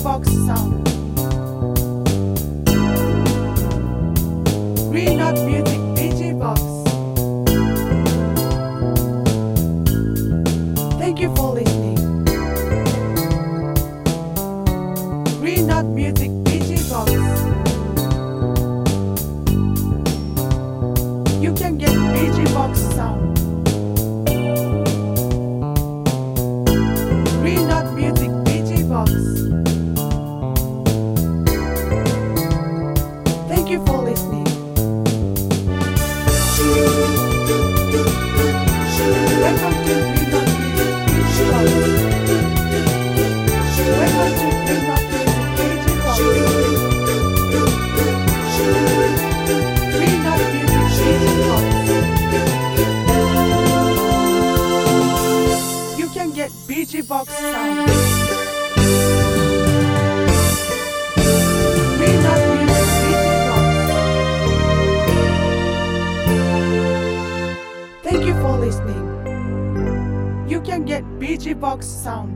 Box sound. Green Dot Music BG Box. Thank you for listening. Green Dot Music BG Box. You can get BG Box sound. Green Dot Music BG Box. Thank you for listening. Welcome to Green Dot Music BG Box. Welcome to Green Dot Music BG Box. Green Dot Music BG Box. You can get BG Box sound. Green Dot Music BG Box. Thank you for listening. You can get BG Box sound.